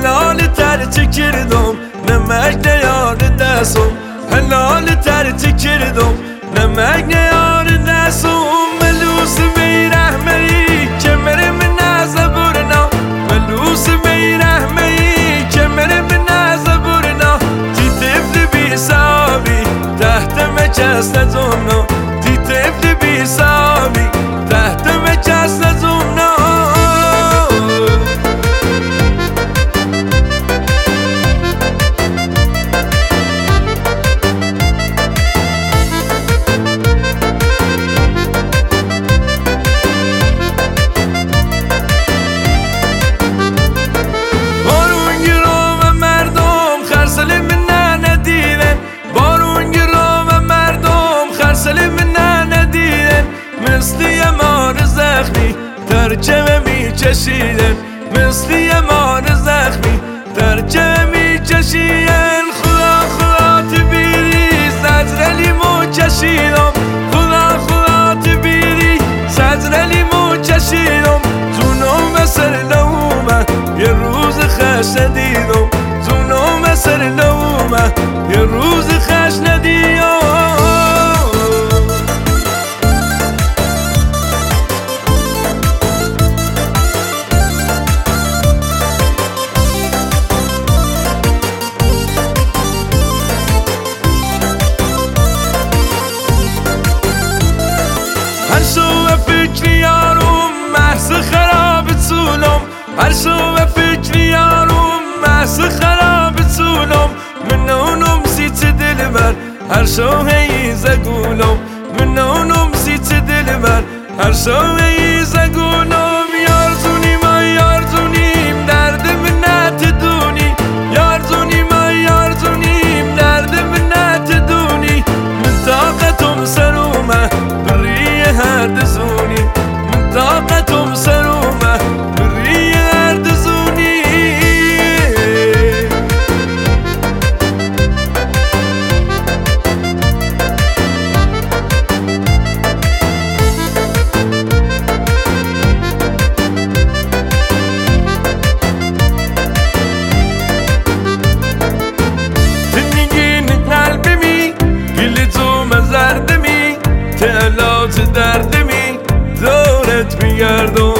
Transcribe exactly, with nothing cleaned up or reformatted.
helal ter çekirdim Nemek ne yarı desun helal ter çekirdim Nemek ne yarı desun Melus beyrahmeyi kemerimin azaburna Melus beyrahmeyi kemerimin azaburna Titifli bir sabi tahtime kesne zonu Titifli bir sabi tahtime kesne zonu مثل یمان زخمی ترجمه می چشیدن مثل یمان زخمی ترجمه می چشیدن خدا خدا تبیری سجر لیمو چشیدم خدا خدا تبیری سجر لیمو چشیدم تو نوم سر نومه یه روز خش ندیدم تو نوم سر نومه یه روز خش ندیدم هر شو فکری یارم محض خراب طولم هر شو فکری یارم محض خراب طولم من اونم سیت دل بر هر شو هیز گولم من اونم سیت دل بر هر شو هیز گولم یارزونی ما یارزونیم درد من نتدونی یارزونی ما یارزونیم درد من نتدونی من طاقتم سرومه هر دزونی من طاقتم سرومه بری هر دزونی تنگین قلبمی گلی تو مزردمی تلات دردمی دورت میگردم